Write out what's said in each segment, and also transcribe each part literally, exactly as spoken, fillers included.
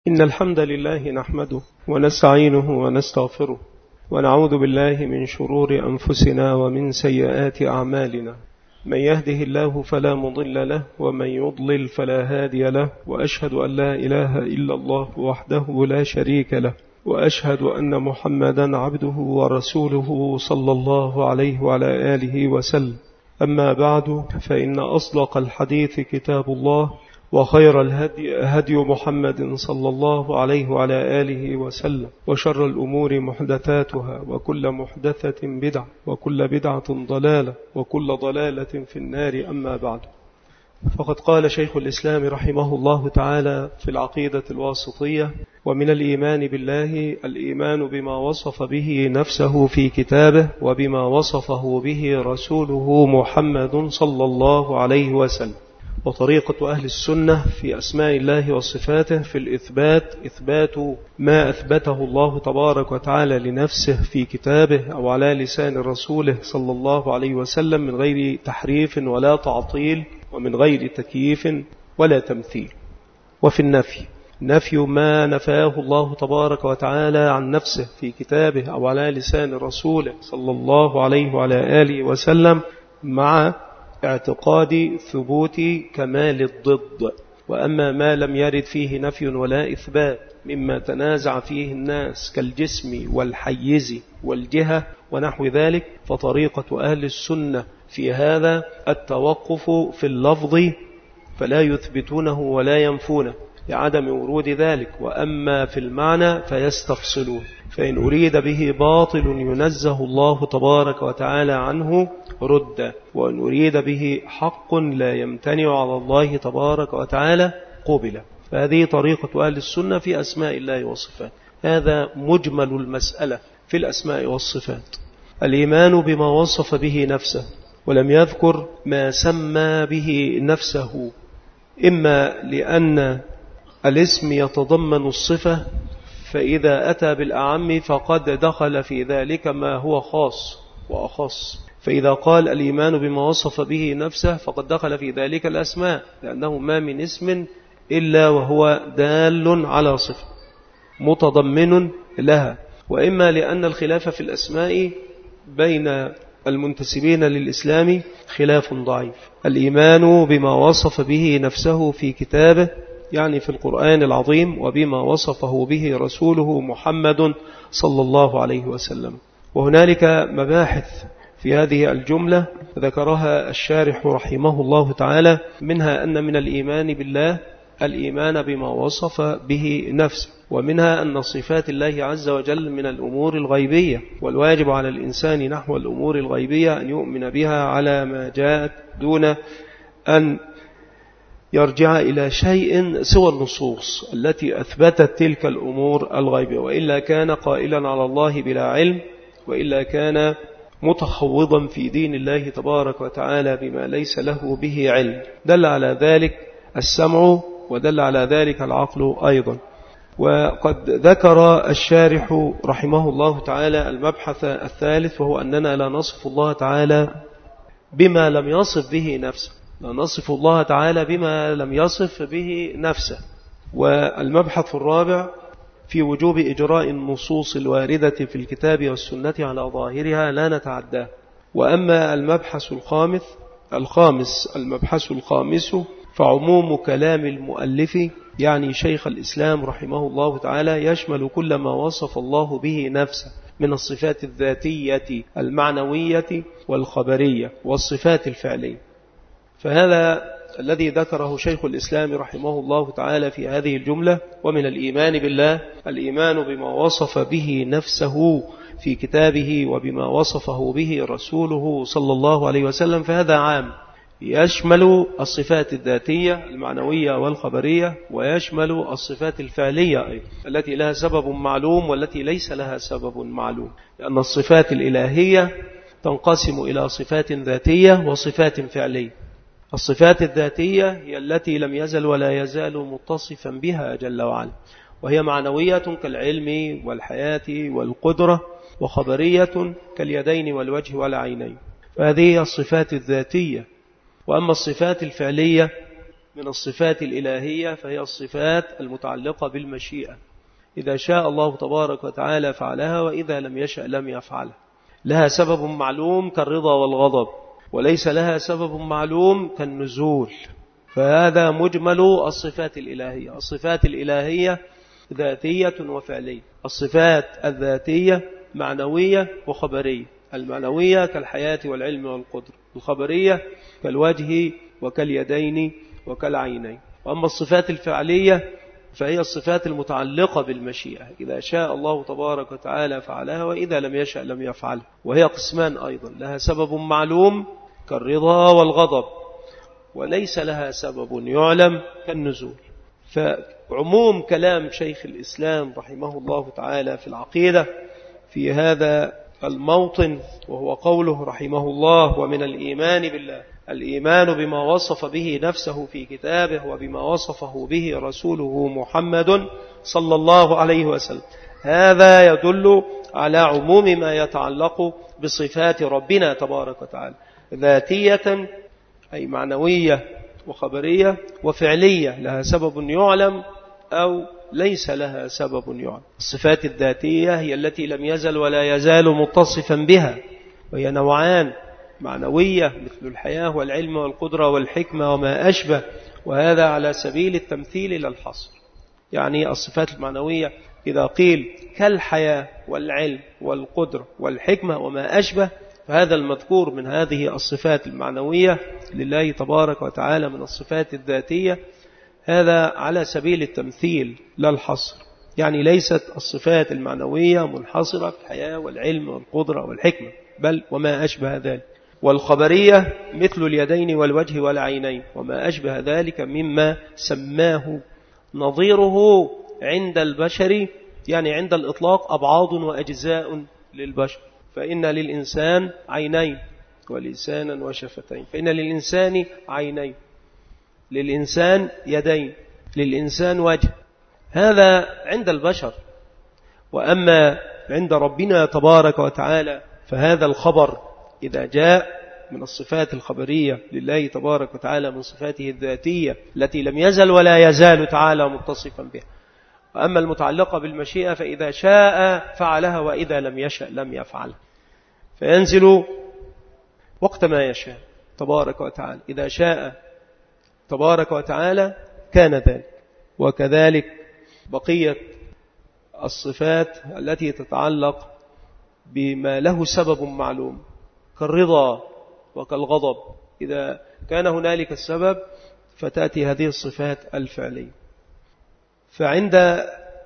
إن الحمد لله نحمده ونستعينه ونستغفره ونعوذ بالله من شرور أنفسنا ومن سيئات أعمالنا. من يهده الله فلا مضل له ومن يضلل فلا هادي له، وأشهد أن لا إله إلا الله وحده لا شريك له، وأشهد أن محمدا عبده ورسوله صلى الله عليه وعلى آله وسلم. أما بعد، فإن أصدق الحديث كتاب الله، وخير الهدي هدي محمد صلى الله عليه وعلى آله وسلم، وشر الأمور محدثاتها، وكل محدثة بدعة، وكل بدعة ضلالة، وكل ضلالة في النار. أما بعد، فقد قال شيخ الإسلام رحمه الله تعالى في العقيدة الواسطية: ومن الإيمان بالله الإيمان بما وصف به نفسه في كتابه وبما وصفه به رسوله محمد صلى الله عليه وسلم. وطريقة أهل السنة في أسماء الله وصفاته في الإثبات إثبات ما أثبته الله تبارك وتعالى لنفسه في كتابه أو على لسان رسوله صلى الله عليه وسلم، من غير تحريف ولا تعطيل، ومن غير تكييف ولا تمثيل. وفي النفي نفي ما نفاه الله تبارك وتعالى عن نفسه في كتابه أو على لسان رسوله صلى الله عليه وعلى آله وسلم، مع اعتقاد ثبوت كمال الضد. وأما ما لم يرد فيه نفي ولا إثبات مما تنازع فيه الناس كالجسم والحيز والجهة ونحو ذلك، فطريقة أهل السنة في هذا التوقف في اللفظ، فلا يثبتونه ولا ينفونه لعدم ورود ذلك، وأما في المعنى فيستفصلون. فإن أريد به باطل ينزه الله تبارك وتعالى عنه رد، وإن أريد به حق لا يمتنع على الله تبارك وتعالى قبل. فهذه طريقة أهل السنة في أسماء الله وصفاته. هذا مجمل المسألة في الأسماء والصفات: الإيمان بما وصف به نفسه، ولم يذكر ما سمى به نفسه، إما لأن الاسم يتضمن الصفة، فإذا أتى بالأعم فقد دخل في ذلك ما هو خاص وأخص. فإذا قال الإيمان بما وصف به نفسه فقد دخل في ذلك الأسماء، لأنه ما من اسم إلا وهو دال على صفة متضمن لها. وإما لأن الخلاف في الأسماء بين المنتسبين للإسلام خلاف ضعيف. الإيمان بما وصف به نفسه في كتابه، يعني في القرآن العظيم، وبما وصفه به رسوله محمد صلى الله عليه وسلم. وهنالك مباحث في هذه الجملة ذكرها الشارح رحمه الله تعالى، منها أن من الإيمان بالله الإيمان بما وصف به نفسه، ومنها أن صفات الله عز وجل من الأمور الغيبية، والواجب على الإنسان نحو الأمور الغيبية أن يؤمن بها على ما جاءت، دون أن يرجع إلى شيء سوى النصوص التي أثبتت تلك الأمور الغيبية، وإلا كان قائلا على الله بلا علم، وإلا كان متخوضا في دين الله تبارك وتعالى بما ليس له به علم. دل على ذلك السمع، ودل على ذلك العقل أيضا. وقد ذكر الشارح رحمه الله تعالى المبحث الثالث، وهو أننا لا نصف الله تعالى بما لم يصف به نفسه، لا نصف الله تعالى بما لم يصف به نفسه. والمبحث الرابع في وجوب إجراء النصوص الواردة في الكتاب والسنة على ظاهرها لا نتعداه. وأما المبحث الخامس الخامس المبحث الخامس فعموم كلام المؤلف، يعني شيخ الإسلام رحمه الله تعالى، يشمل كل ما وصف الله به نفسه من الصفات الذاتية المعنوية والخبرية والصفات الفعلية. فهذا الذي ذكره شيخ الإسلام رحمه الله تعالى في هذه الجملة: ومن الإيمان بالله الإيمان بما وصف به نفسه في كتابه وبما وصفه به رسوله صلى الله عليه وسلم. فهذا عام، يشمل الصفات الذاتية المعنوية والخبرية، ويشمل الصفات الفعلية أيضا التي لها سبب معلوم والتي ليس لها سبب معلوم، لأن الصفات الإلهية تنقسم إلى صفات ذاتية وصفات فعلية. الصفات الذاتية هي التي لم يزل ولا يزال متصفا بها جل وعلا، وهي معنوية كالعلم والحياة والقدرة، وخبرية كاليدين والوجه والعينين. فهذه الصفات الذاتية. وأما الصفات الفعلية من الصفات الإلهية فهي الصفات المتعلقة بالمشيئة، إذا شاء الله تبارك وتعالى فعلها، وإذا لم يشأ لم يفعلها. لها سبب معلوم كالرضا والغضب، وليس لها سبب معلوم كالنزول. فهذا مجمل الصفات الإلهية. الصفات الإلهية ذاتية وفعلية. الصفات الذاتية معنوية وخبرية. المعنوية كالحياة والعلم والقدر، الخبرية كالوجه وكاليدين وكالعينين. وأما الصفات الفعلية فهي الصفات المتعلقة بالمشيئة، إذا شاء الله تبارك وتعالى فعلها، وإذا لم يشأ لم يفعلها. وهي قسمان أيضا، لها سبب معلوم كالرضا والغضب، وليس لها سبب يعلم كالنزول. فعموم كلام شيخ الإسلام رحمه الله تعالى في العقيدة في هذا الموطن، وهو قوله رحمه الله: ومن الإيمان بالله الإيمان بما وصف به نفسه في كتابه وبما وصفه به رسوله محمد صلى الله عليه وسلم. هذا يدل على عموم ما يتعلق بصفات ربنا تبارك وتعالى، ذاتية أي معنوية وخبرية، وفعلية لها سبب يعلم أو ليس لها سبب يعلم. الصفات الذاتية هي التي لم يزل ولا يزال متصفا بها، وهي نوعان: معنوية مثل الحياة والعلم والقدرة والحكمة وما أشبه، وهذا على سبيل التمثيل لا الحصر. يعني الصفات المعنوية إذا قيل كالحياة والعلم والقدرة والحكمة وما أشبه، فهذا المذكور من هذه الصفات المعنوية لله تبارك وتعالى من الصفات الذاتية، هذا على سبيل التمثيل لا الحصر. يعني ليست الصفات المعنوية منحصرة في الحياة والعلم والقدرة والحكمة، بل وما أشبه ذلك. والخبرية مثل اليدين والوجه والعينين وما أشبه ذلك مما سماه نظيره عند البشر، يعني عند الإطلاق أبعاض وأجزاء للبشر. فإن للإنسان عينين ولسانا وشفتين، فإن للإنسان عينين، للإنسان يدين، للإنسان وجه. هذا عند البشر. وأما عند ربنا تبارك وتعالى فهذا الخبر إذا جاء من الصفات الخبرية لله تبارك وتعالى من صفاته الذاتية التي لم يزل ولا يزال تعالى متصفا بها. وأما المتعلقة بالمشيئة فإذا شاء فعلها، وإذا لم يشأ لم يفعلها. فينزل وقت ما يشاء تبارك وتعالى، إذا شاء تبارك وتعالى كان ذلك. وكذلك بقية الصفات التي تتعلق بما له سبب معلوم كالرضا وكالغضب، إذا كان هنالك السبب فتأتي هذه الصفات الفعلية. فعند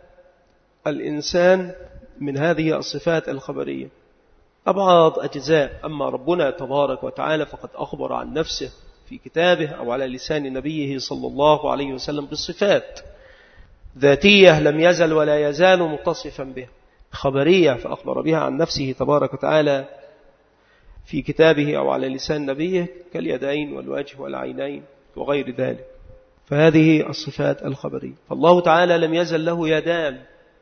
الإنسان من هذه الصفات الخبرية أبعض أجزاء. أما ربنا تبارك وتعالى فقد أخبر عن نفسه في كتابه أو على لسان نبيه صلى الله عليه وسلم بالصفات ذاتية لم يزل ولا يزال متصفا بها، خبرية فأخبر بها عن نفسه تبارك وتعالى في كتابه أو على لسان نبيه كاليدين والوجه والعينين وغير ذلك. فهذه الصفات الخبرية. فالله تعالى لم يزل له يدان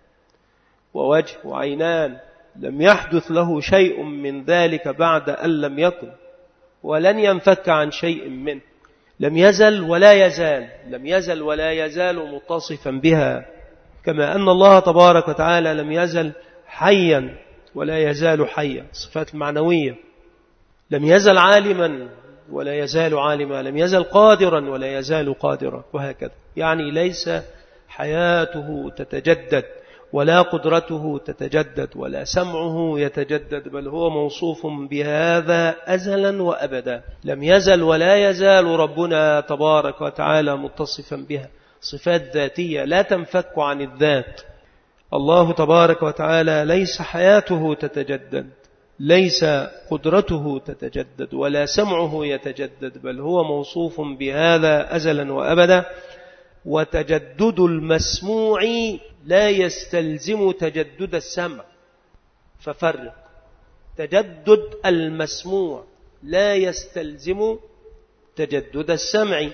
ووجه وعينان، لم يحدث له شيء من ذلك بعد أن لم يكن، ولن ينفك عن شيء منه. لم يزل ولا يزال، لم يزل ولا يزال متصفا بها، كما أن الله تبارك وتعالى لم يزل حيا ولا يزال حيا. الصفات المعنوية. لم يزل عالما ولا يزال عالما، لم يزل قادرا ولا يزال قادرا، وهكذا. يعني ليس حياته تتجدد ولا قدرته تتجدد ولا سمعه يتجدد، بل هو موصوف بهذا أزلا وأبدا. لم يزل ولا يزال ربنا تبارك وتعالى متصفا بها، صفات ذاتية لا تنفك عن الذات. الله تبارك وتعالى ليس حياته تتجدد، ليس قدرته تتجدد ولا سمعه يتجدد، بل هو موصوف بهذا أزلا وأبدا. وتجدد المسموع لا يستلزم تجدد السمع، ففرق. تجدد المسموع لا يستلزم تجدد السمع.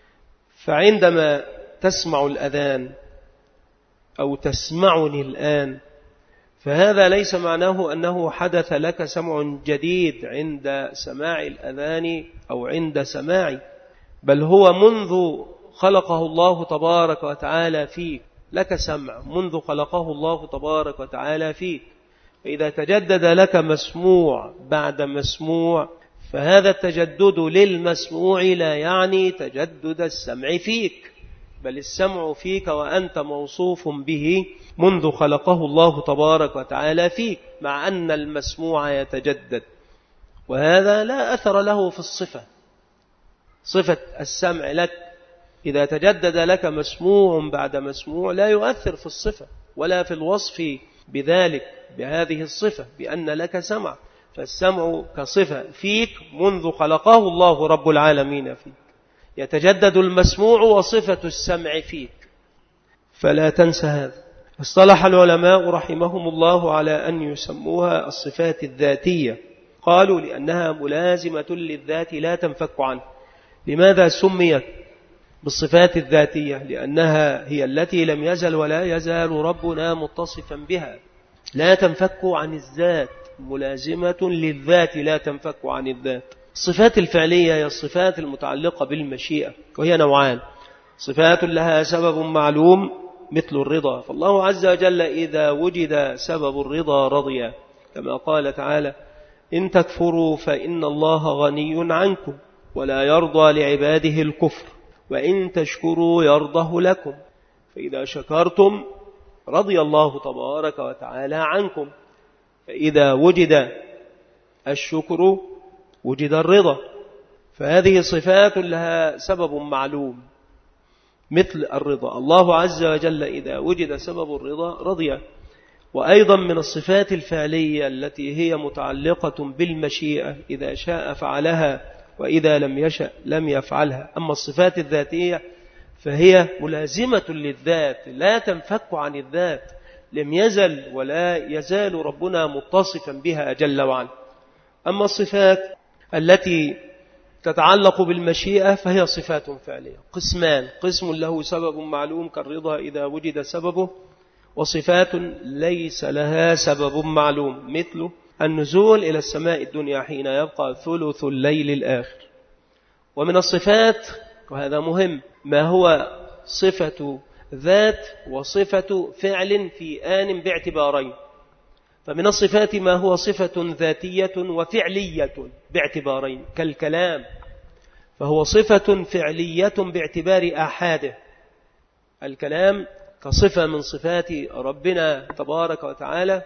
فعندما تسمع الأذان أو تسمعني الآن، فهذا ليس معناه أنه حدث لك سمع جديد عند سماع الأذان أو عند سماعي، بل هو منذ خلقه الله تبارك وتعالى فيك، لك سمع منذ خلقه الله تبارك وتعالى فيك، فإذا تجدد لك مسموع بعد مسموع فهذا التجدد للمسموع لا يعني تجدد السمع فيك، بل السمع فيك وأنت موصوف به منذ خلقه الله تبارك وتعالى فيك، مع أن المسموع يتجدد، وهذا لا أثر له في الصفة. صفة السمع لك إذا تجدد لك مسموع بعد مسموع لا يؤثر في الصفة ولا في الوصف بذلك بهذه الصفة بأن لك سمع، فالسمع كصفة فيك منذ خلقه الله رب العالمين فيك، يتجدد المسموع وصفة السمع فيك، فلا تنسى هذا. اصطلح العلماء رحمهم الله على أن يسموها الصفات الذاتية، قالوا لأنها ملازمة للذات لا تنفك عنه. لماذا سميت بالصفات الذاتية؟ لأنها هي التي لم يزل ولا يزال ربنا متصفا بها، لا تنفك عن الذات، ملازمة للذات لا تنفك عن الذات. الصفات الفعلية هي الصفات المتعلقة بالمشيئة، وهي نوعان: صفات لها سبب معلوم مثل الرضا، فالله عز وجل إذا وجد سبب الرضا رضي، كما قال تعالى: إن تكفروا فإن الله غني عنكم ولا يرضى لعباده الكفر وإن تشكروا يرضه لكم، فإذا شكرتم رضي الله تبارك وتعالى عنكم، فإذا وجد الشكر وجد الرضا. فهذه صفات لها سبب معلوم مثل الرضا، الله عز وجل إذا وجد سبب الرضا رضي. وأيضا من الصفات الفعلية التي هي متعلقة بالمشيئة، إذا شاء فعلها وإذا لم يشأ لم يفعلها. أما الصفات الذاتية فهي ملازمة للذات لا تنفك عن الذات، لم يزل ولا يزال ربنا متصفا بها جل وعلا. أما الصفات التي تتعلق بالمشيئة فهي صفات فعلية، قسمان: قسم له سبب معلوم كالرضا إذا وجد سببه، وصفات ليس لها سبب معلوم مثل النزول إلى السماء الدنيا حين يبقى ثلث الليل الآخر. ومن الصفات، وهذا مهم، ما هو صفة ذات وصفة فعل في آن باعتبارين. فمن الصفات ما هو صفة ذاتية وفعلية باعتبارين، كالكلام، فهو صفة فعلية باعتبار آحاده. الكلام كصفة من صفات ربنا تبارك وتعالى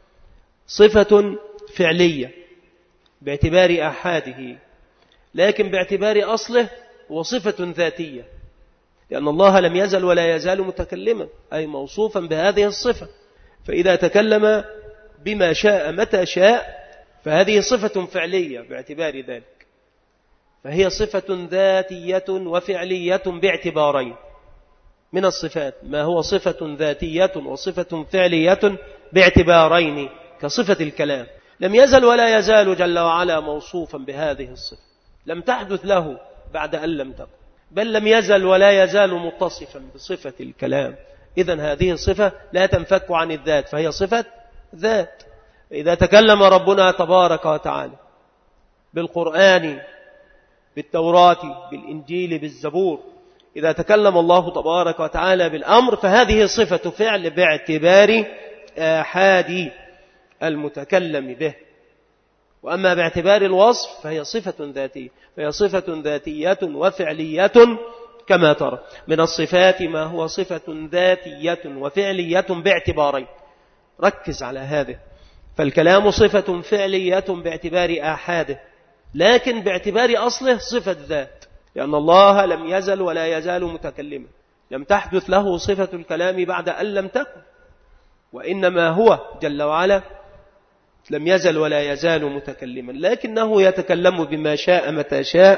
صفة فعلية باعتبار آحاده، لكن باعتبار أصله هو صفة ذاتية، لأن الله لم يزل ولا يزال متكلما، أي موصوفا بهذه الصفة، فإذا تكلم بما شاء متى شاء فهذه صفة فعلية باعتبار ذلك، فهي صفة ذاتية وفعلية باعتبارين. من الصفات ما هو صفة ذاتية وصفة فعلية باعتبارين، كصفة الكلام، لم يزل ولا يزال جل وعلا موصوفا بهذه الصفة، لم تحدث له بعد أن لم تكن، بل لم يزل ولا يزال متصفا بصفة الكلام. إذن هذه الصفة لا تنفك عن الذات، فهي صفة ذات. إذا تكلم ربنا تبارك وتعالى بالقرآن، بالتوراة، بالإنجيل، بالزبور، إذا تكلم الله تبارك وتعالى بالأمر فهذه صفة فعل باعتبار آحاد المتكلم به. وأما باعتبار الوصف فهي صفة ذاتية، فهي صفة ذاتية وفعلية كما ترى. من الصفات ما هو صفة ذاتية وفعلية باعتبارين، ركز على هذا. فالكلام صفة فعلية باعتبار آحاده، لكن باعتبار أصله صفة ذات، لأن الله لم يزل ولا يزال متكلما، لم تحدث له صفة الكلام بعد أن لم تكن، وإنما هو جل وعلا لم يزل ولا يزال متكلما، لكنه يتكلم بما شاء متى شاء.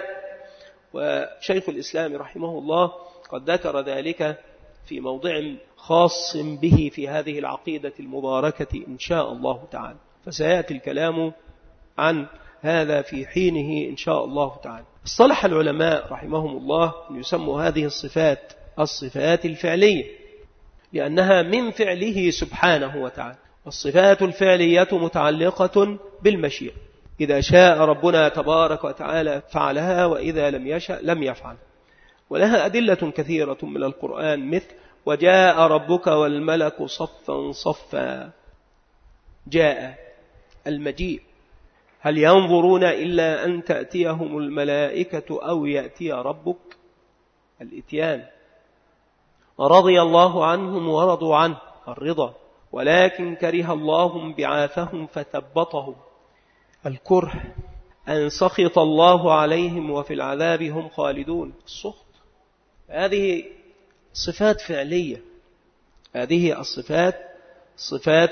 وشيخ الإسلام رحمه الله قد ذكر ذلك في موضع خاص به في هذه العقيدة المباركة إن شاء الله تعالى، فسيأتي الكلام عن هذا في حينه إن شاء الله تعالى. اصطلح العلماء رحمهم الله أن يسموا هذه الصفات الصفات الفعلية، لأنها من فعله سبحانه وتعالى. والصفات الفعلية متعلقة بالمشيئة، إذا شاء ربنا تبارك وتعالى فعلها، وإذا لم يشأ لم يفعل. ولها أدلة كثيرة من القرآن مثل وجاء ربك والملك صفا صفا. جاء المجيء، هل ينظرون إلا أن تأتيهم الملائكة أو يأتي ربك؟ الإتيان. رضي الله عنهم ورضوا عنه، الرضا، ولكن كره الله بعاثهم فثبطهم. الكره أن سخط الله عليهم وفي العذاب هم خالدون. السخط هذه صفات فعلية، هذه الصفات صفات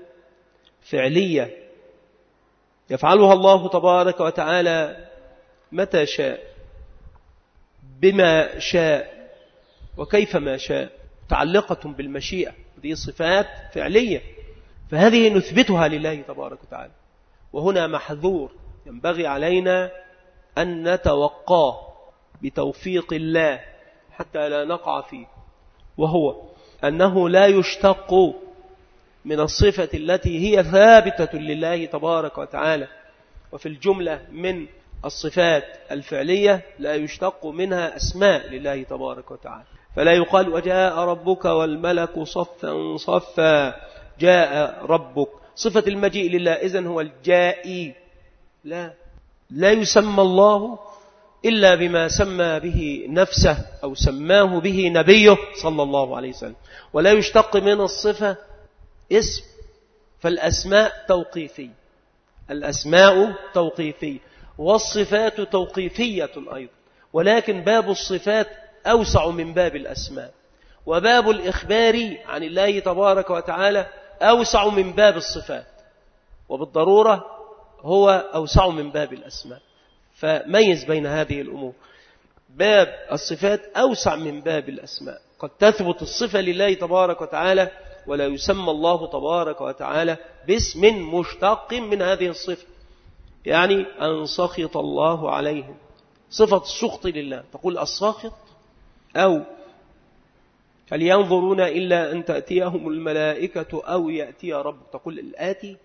فعلية يفعلها الله تبارك وتعالى متى شاء بما شاء وكيفما شاء، متعلقة بالمشيئة. هذه صفات فعلية، فهذه نثبتها لله تبارك وتعالى. وهنا محذور ينبغي علينا أن نتوقاه بتوفيق الله حتى لا نقع فيه، وهو أنه لا يشتق من الصفة التي هي ثابتة لله تبارك وتعالى. وفي الجملة من الصفات الفعلية لا يشتق منها أسماء لله تبارك وتعالى، فلا يقال وجاء ربك والملك صفا صفا. جاء ربك صفة المجيء لله، إذن هو الجائي. لا لا يسمى الله إلا بما سمى به نفسه أو سماه به نبيه صلى الله عليه وسلم، ولا يشتق من الصفة اسم. فالأسماء توقيفية، الأسماء توقيفية والصفات توقيفية أيضا، ولكن باب الصفات أوسع من باب الأسماء، وباب الإخبار عن الله تبارك وتعالى أوسع من باب الصفات، وبالضرورة هو أوسع من باب الأسماء. فميز بين هذه الأمور. باب الصفات أوسع من باب الأسماء، قد تثبت الصفة لله تبارك وتعالى ولا يسمى الله تبارك وتعالى باسم مشتق من هذه الصفة. يعني أن سخط الله عليهم، صفة السخط لله، تقول الساخط. أو هل ينظرون إلا أن تأتيهم الملائكة أو يأتي رب، تقول الآتي.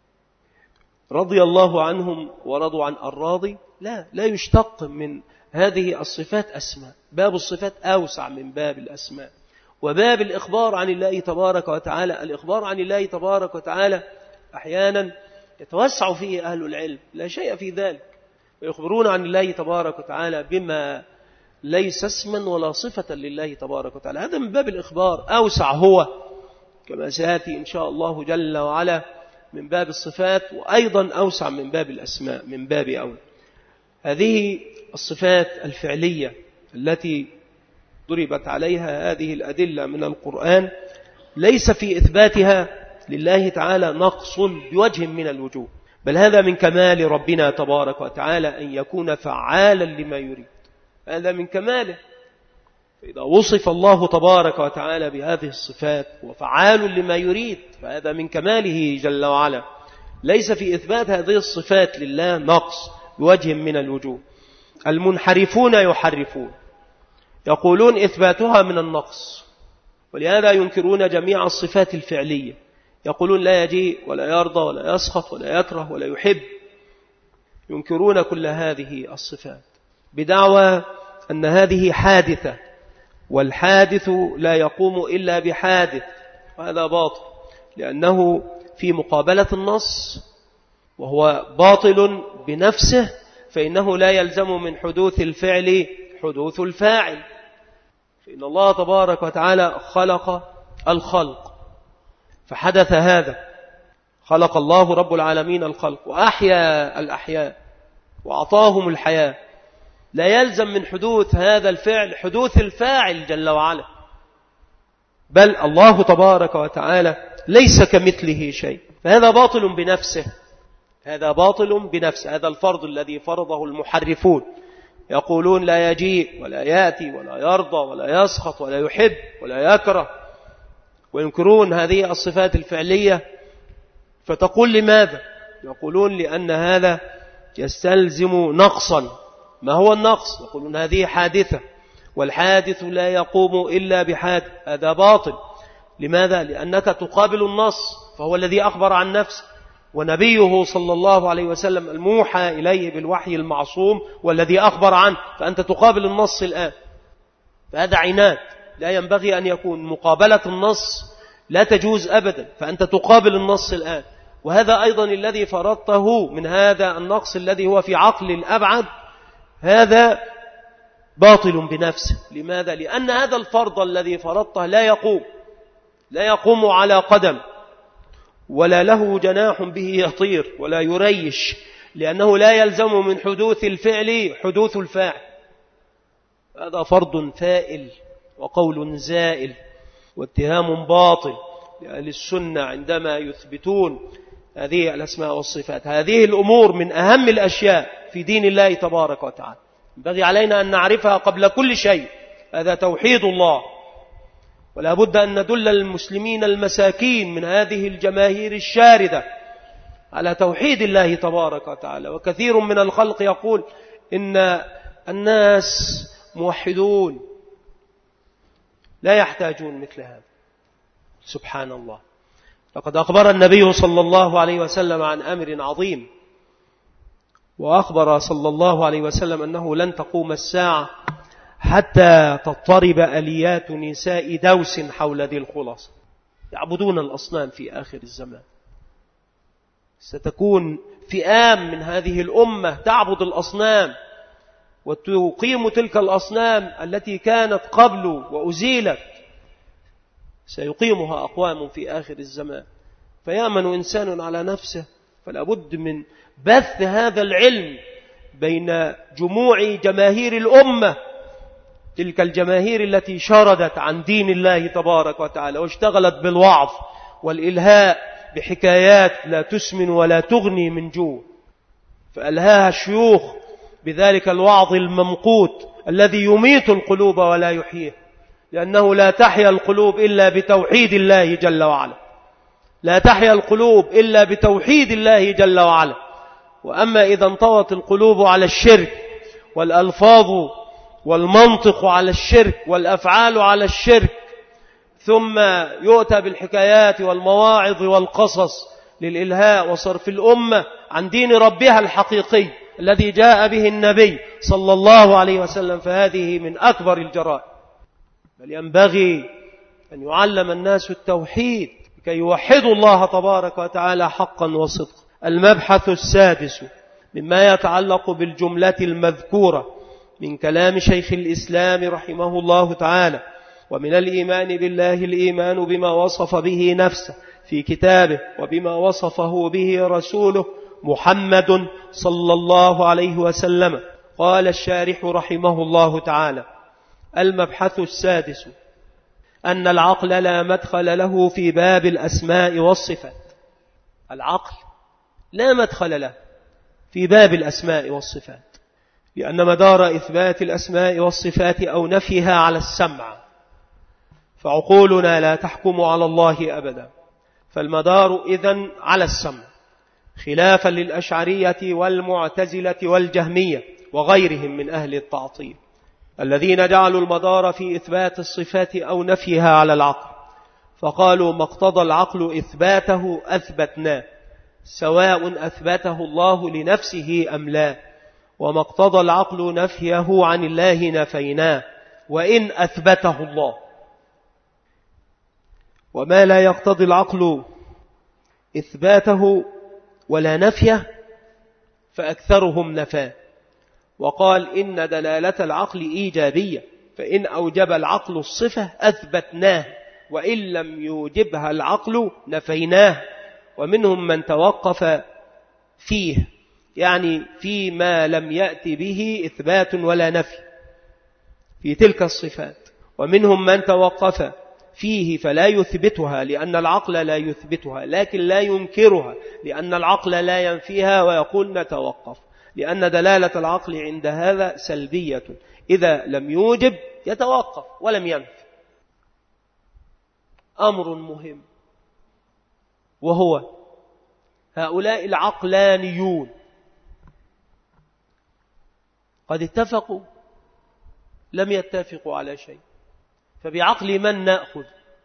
رضي الله عنهم ورضوا عن الراضي، لا لا يشتق من هذه الصفات أسماء. باب الصفات أوسع من باب الأسماء. وباب الإخبار عن الله تبارك وتعالى، الإخبار عن الله تبارك وتعالى أحيانا يتوسع فيه أهل العلم، لا شيء في ذلك، ويخبرون عن الله تبارك وتعالى بما ليس اسما ولا صفة لله تبارك وتعالى. هذا من باب الإخبار، أوسع هو كما سيأتي إن شاء الله جل وعلا من باب الصفات، وأيضا أوسع من باب الأسماء من باب أول. هذه الصفات الفعلية التي ضربت عليها هذه الأدلة من القرآن ليس في إثباتها لله تعالى نقص بوجه من الوجوه، بل هذا من كمال ربنا تبارك وتعالى أن يكون فعالا لما يريد، هذا من كماله. فإذا وصف الله تبارك وتعالى بهذه الصفات وفعال لما يريد فهذا من كماله جل وعلا. ليس في إثبات هذه الصفات لله نقص بوجه من الوجوه. المنحرفون يحرفون، يقولون إثباتها من النقص، ولهذا ينكرون جميع الصفات الفعلية، يقولون لا يجيء ولا يرضى ولا يسخط ولا يكره ولا يحب، ينكرون كل هذه الصفات بدعوى أن هذه حادثة، والحادث لا يقوم إلا بحادث، وهذا باطل، لأنه في مقابلة النص وهو باطل بنفسه، فإنه لا يلزم من حدوث الفعل حدوث الفاعل. فإن الله تبارك وتعالى خلق الخلق فحدث هذا، خلق الله رب العالمين الخلق وأحيا الأحياء وأعطاهم الحياة، لا يلزم من حدوث هذا الفعل حدوث الفاعل جل وعلا، بل الله تبارك وتعالى ليس كمثله شيء، فهذا باطل بنفسه، هذا باطل بنفسه. هذا الفرض الذي فرضه المحرفون، يقولون لا يجيء ولا يأتي ولا يرضى ولا يسخط ولا يحب ولا يكره، وينكرون هذه الصفات الفعلية. فتقول لماذا؟ يقولون لأن هذا يستلزم نقصا. ما هو النقص؟ يقولون هذه حادثة، والحادث لا يقوم إلا بحادث، هذا باطل. لماذا؟ لأنك تقابل النص، فهو الذي أخبر عن نفسه، ونبيه صلى الله عليه وسلم الموحى إليه بالوحي المعصوم والذي أخبر عنه، فأنت تقابل النص الآن. فهذا عناد لا ينبغي أن يكون. مقابلة النص لا تجوز أبدا، فأنت تقابل النص الآن. وهذا أيضا الذي فرضته من هذا النقص الذي هو في عقل الأبعد، هذا باطل بنفسه. لماذا؟ لأن هذا الفرض الذي فرضته لا يقوم لا يقوم على قدم، ولا له جناح به يطير ولا يريش، لأنه لا يلزم من حدوث الفعل حدوث الفاعل. هذا فرض فائل وقول زائل واتهام باطل لأهل السنة عندما يثبتون هذه الأسماء والصفات. هذه الأمور من أهم الأشياء في دين الله تبارك وتعالى، ينبغي علينا أن نعرفها قبل كل شيء. هذا توحيد الله، ولا بد أن ندل المسلمين المساكين من هذه الجماهير الشاردة على توحيد الله تبارك وتعالى. وكثير من الخلق يقول إن الناس موحدون لا يحتاجون مثل هذا. سبحان الله، لقد أخبر النبي صلى الله عليه وسلم عن أمر عظيم، وأخبر صلى الله عليه وسلم أنه لن تقوم الساعة حتى تضطرب أليات نساء دوس حول ذي الخلاصة، يعبدون الأصنام في آخر الزمان. ستكون فئام من هذه الأمة تعبد الأصنام وتقيم تلك الأصنام التي كانت قبل وأزيلت، سيقيمها أقوام في آخر الزمان. فيأمن إنسان على نفسه، فلا بد من بث هذا العلم بين جموع جماهير الأمة، تلك الجماهير التي شردت عن دين الله تبارك وتعالى واشتغلت بالوعظ والإلهاء بحكايات لا تسمن ولا تغني من جوع، فألهاها الشيوخ بذلك الوعظ الممقوت الذي يميت القلوب ولا يحييه، لأنه لا تحيا القلوب إلا بتوحيد الله جل وعلا، لا تحيا القلوب إلا بتوحيد الله جل وعلا. وأما إذا انطوت القلوب على الشرك والألفاظ والمنطق على الشرك والأفعال على الشرك، ثم يؤتى بالحكايات والمواعظ والقصص للإلهاء وصرف الأمة عن دين ربها الحقيقي الذي جاء به النبي صلى الله عليه وسلم، فهذه من أكبر الجرائم. بل ينبغي أن يعلم الناس التوحيد كي يوحدوا الله تبارك وتعالى حقا وصدقا. المبحث السادس مما يتعلق بالجملة المذكورة من كلام شيخ الإسلام رحمه الله تعالى: ومن الإيمان بالله الإيمان بما وصف به نفسه في كتابه وبما وصفه به رسوله محمد صلى الله عليه وسلم. قال الشارح رحمه الله تعالى: المبحث السادس أن العقل لا مدخل له في باب الأسماء والصفات. العقل لا مدخل له في باب الأسماء والصفات، لأن مدار إثبات الأسماء والصفات أو نفيها على السمع، فعقولنا لا تحكم على الله أبدا، فالمدار إذن على السمع، خلافا للأشعرية والمعتزلة والجهمية وغيرهم من أهل التعطيل الذين جعلوا المدار في إثبات الصفات أو نفيها على العقل، فقالوا ما اقتضى العقل إثباته أثبتناه، سواء أثبته الله لنفسه أم لا، وما اقتضى العقل نفيه عن الله نفيناه وإن أثبته الله. وما لا يقتضي العقل إثباته ولا نفيه فأكثرهم نفاه، وقال إن دلالة العقل إيجابية، فإن أوجب العقل الصفة أثبتناه، وإن لم يوجبها العقل نفيناه. ومنهم من توقف فيه، يعني فيما لم يأتي به إثبات ولا نفي في تلك الصفات، ومنهم من توقف فيه فلا يثبتها لأن العقل لا يثبتها، لكن لا ينكرها لأن العقل لا ينفيها، ويقول نتوقف، لأن دلالة العقل عند هذا سلبية، إذا لم يوجب يتوقف ولم ينفي. أمر مهم، وهو هؤلاء العقلانيون قد اتفقوا لم يتفقوا على شيء، فبعقل من نأخذ؟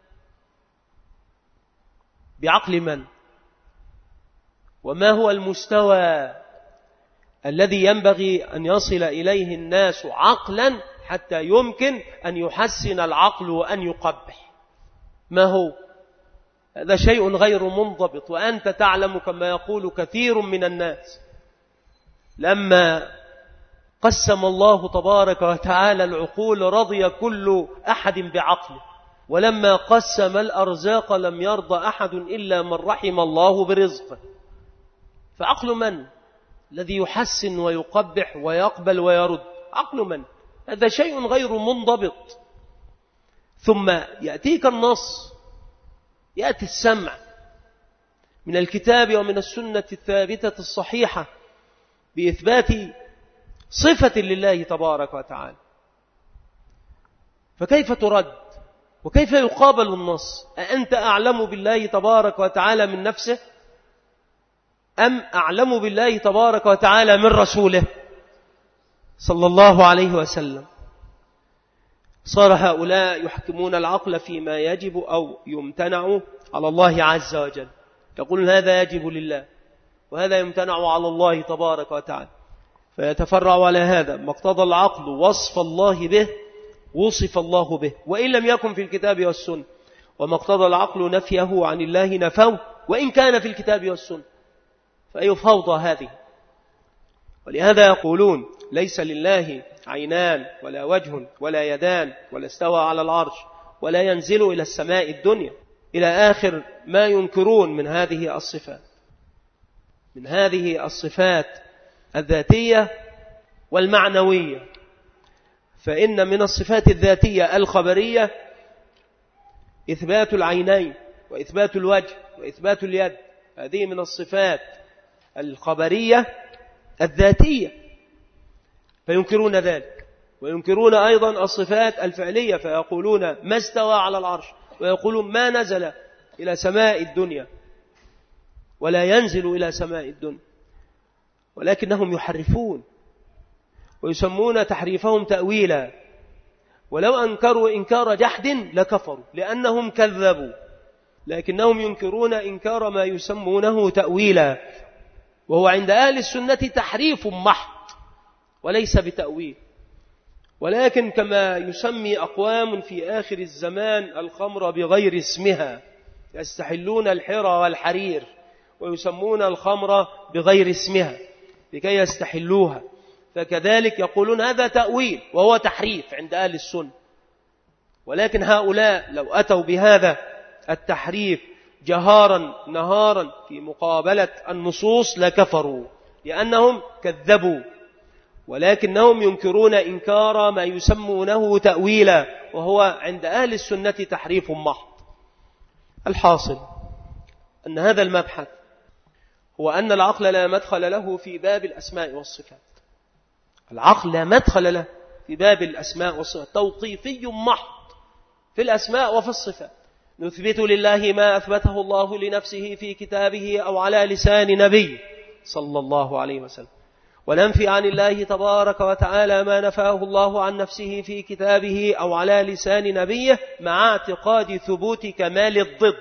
بعقل من؟ وما هو المستوى الذي ينبغي أن يصل إليه الناس عقلا حتى يمكن أن يحسن العقل وأن يقبح. ما هو؟ هذا شيء غير منضبط، وأنت تعلم كما يقول كثير من الناس. لما قسم الله تبارك وتعالى العقول رضي كل أحد بعقله، ولما قسم الأرزاق لم يرضى أحد إلا من رحم الله برزقه. فعقل من الذي يحسن ويقبح ويقبل ويرد؟ عقل من؟ هذا شيء غير منضبط. ثم يأتيك النص، يأتي السمع من الكتاب ومن السنة الثابتة الصحيحة بإثبات صفة لله تبارك وتعالى، فكيف ترد وكيف يقابل النص؟ أأنت أعلم بالله تبارك وتعالى من نفسه، أم أعلم بالله تبارك وتعالى من رسوله صلى الله عليه وسلم؟ صار هؤلاء يحكمون العقل فيما يجب أو يمتنع على الله عز وجل، يقول هذا يجب لله وهذا يمتنع على الله تبارك وتعالى، فيتفرع على هذا ما اقتضى العقل وصف الله به وصف الله به وإن لم يكن في الكتاب والسنة، وما اقتضى العقل نفيه عن الله نفوه وإن كان في الكتاب والسنة، فأي فوضى هذه. ولهذا يقولون ليس لله عينان ولا وجه ولا يدان ولا استوى على العرش ولا ينزل إلى السماء الدنيا، إلى آخر ما ينكرون من هذه الصفات، من هذه الصفات الذاتية والمعنوية. فإن من الصفات الذاتية الخبرية إثبات العينين وإثبات الوجه وإثبات اليد، هذه من الصفات الخبرية الذاتية، فينكرون ذلك. وينكرون أيضا الصفات الفعلية، فيقولون ما استوى على العرش، ويقولون ما نزل إلى سماء الدنيا ولا ينزل إلى سماء الدنيا، ولكنهم يحرفون ويسمون تحريفهم تأويلا، ولو أنكروا إنكار جحد لكفروا لأنهم كذبوا، لكنهم ينكرون إنكار ما يسمونه تأويلا، وهو عند أهل السنة تحريف محض وليس بتأويل. ولكن كما يسمي أقوام في آخر الزمان الخمر بغير اسمها، يستحلون الحرى والحرير ويسمون الخمر بغير اسمها لكي يستحلوها، فكذلك يقولون هذا تأويل وهو تحريف عند أهل السنة. ولكن هؤلاء لو أتوا بهذا التحريف جهارا نهارا في مقابلة النصوص لكفروا لأنهم كذبوا، ولكنهم ينكرون إنكار ما يسمونه تأويلا، وهو عند أهل السنة تحريف محض. الحاصل أن هذا المبحث هو أن العقل لا مدخل له في باب الأسماء والصفات. العقل لا مدخل له في باب الأسماء والصفات، توقيفي محض في الأسماء وفي الصفات. نثبت لله ما أثبته الله لنفسه في كتابه أو على لسان نبي صلى الله عليه وسلم، وننفي عن الله تبارك وتعالى ما نفاه الله عن نفسه في كتابه أو على لسان نبيه، مع اعتقاد ثبوت كمال الضد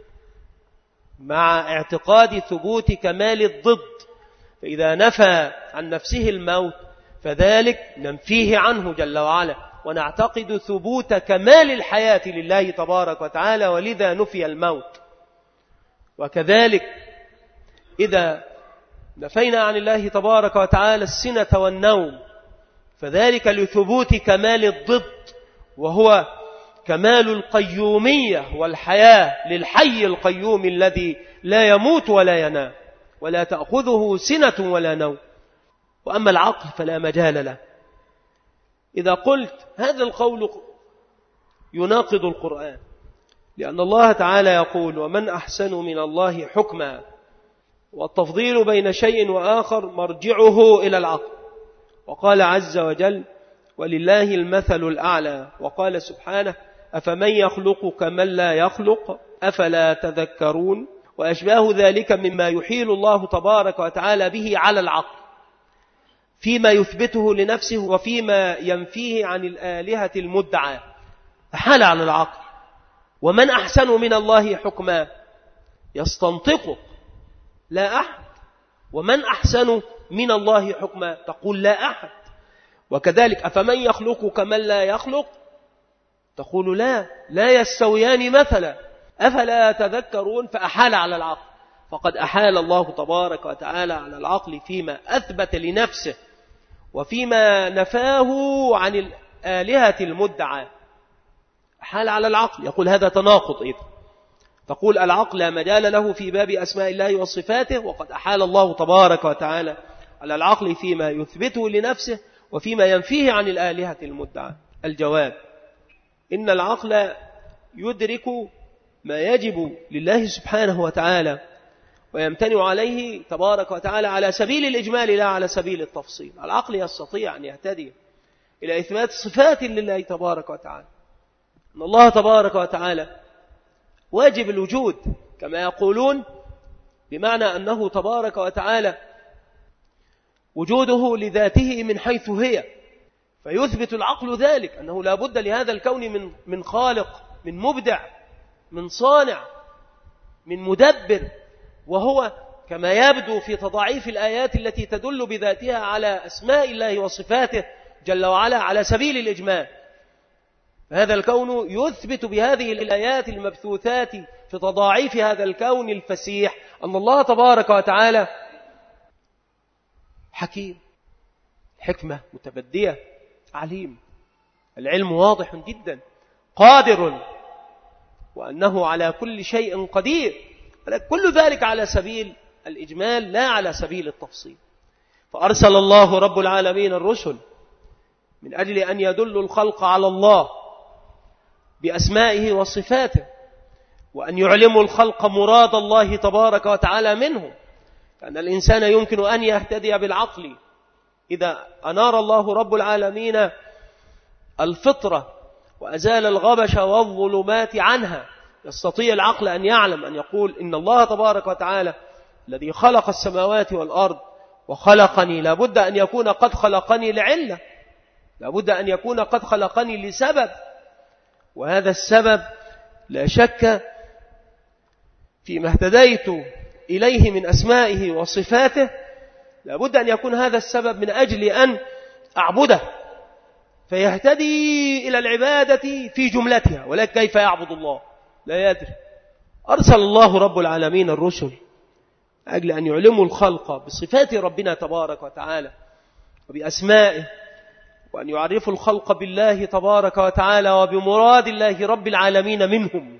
مع اعتقاد ثبوت كمال الضد. فإذا نفى عن نفسه الموت فذلك ننفيه عنه جل وعلا، ونعتقد ثبوت كمال الحياة لله تبارك وتعالى، ولذا نفي الموت. وكذلك إذا نفينا عن الله تبارك وتعالى السنة والنوم فذلك لثبوت كمال الضد، وهو كمال القيومية والحياة للحي القيوم الذي لا يموت ولا ينام ولا تأخذه سنة ولا نوم. وأما العقل فلا مجال له. إذا قلت هذا القول يناقض القرآن، لأن الله تعالى يقول ومن أحسن من الله حكما، والتفضيل بين شيء وآخر مرجعه إلى العقل. وقال عز وجل ولله المثل الأعلى، وقال سبحانه أفمن يخلق كمن لا يخلق أفلا تذكرون، وأشباه ذلك مما يحيل الله تبارك وتعالى به على العقل فيما يثبته لنفسه وفيما ينفيه عن الآلهة المدعى، حال على العقل. ومن أحسن من الله حكما يستنطقه لا أحد، ومن أحسن من الله حكما تقول لا أحد. وكذلك أفمن يخلق كمن لا يخلق تقول لا لا يستويان مثلا أفلا تذكرون. فأحال على العقل، فقد أحال الله تبارك وتعالى على العقل فيما أثبت لنفسه وفيما نفاه عن الآلهة المدعى. أحال على العقل، يقول هذا تناقض إذن. تقول العقل لا مجال له في باب أسماء الله وصفاته، وقد أحال الله تبارك وتعالى على العقل فيما يثبته لنفسه وفيما ينفيه عن الآلهة المدعى. الجواب: إن العقل يدرك ما يجب لله سبحانه وتعالى ويمتنع عليه تبارك وتعالى على سبيل الإجمال لا على سبيل التفصيل. العقل يستطيع أن يهتدي إلى إثبات صفات لله تبارك وتعالى، أن الله تبارك وتعالى واجب الوجود كما يقولون، بمعنى أنه تبارك وتعالى وجوده لذاته من حيث هي، فيثبت العقل ذلك أنه لا بد لهذا الكون من من خالق، من مبدع، من صانع، من مدبر، وهو كما يبدو في تضاعيف الآيات التي تدل بذاتها على أسماء الله وصفاته جل وعلا على سبيل الإجمال. هذا الكون يثبت بهذه الآيات المبثوثات في تضاعيف هذا الكون الفسيح أن الله تبارك وتعالى حكيم، حكمة متبدية، عليم، العلم واضح جدا، قادر، وأنه على كل شيء قدير. كل ذلك على سبيل الإجمال لا على سبيل التفصيل. فأرسل الله رب العالمين الرسل من أجل أن يدل الخلق على الله بأسمائه وصفاته، وأن يعلموا الخلق مراد الله تبارك وتعالى منهم، لأن الإنسان يمكن أن يهتدي بالعقل إذا أنار الله رب العالمين الفطرة وأزال الغبش والظلمات عنها. يستطيع العقل أن يعلم، أن يقول إن الله تبارك وتعالى الذي خلق السماوات والأرض وخلقني لابد أن يكون قد خلقني لعلة، لابد أن يكون قد خلقني لسبب، وهذا السبب لا شك فيما اهتديت إليه من أسمائه وصفاته لابد أن يكون هذا السبب من أجل أن أعبده، فيهتدي إلى العبادة في جملتها، ولكن كيف يعبد الله لا يدري. أرسل الله رب العالمين الرسل أجل أن يعلموا الخلق بصفات ربنا تبارك وتعالى وبأسمائه، وأن يعرفوا الخلق بالله تبارك وتعالى وبمراد الله رب العالمين منهم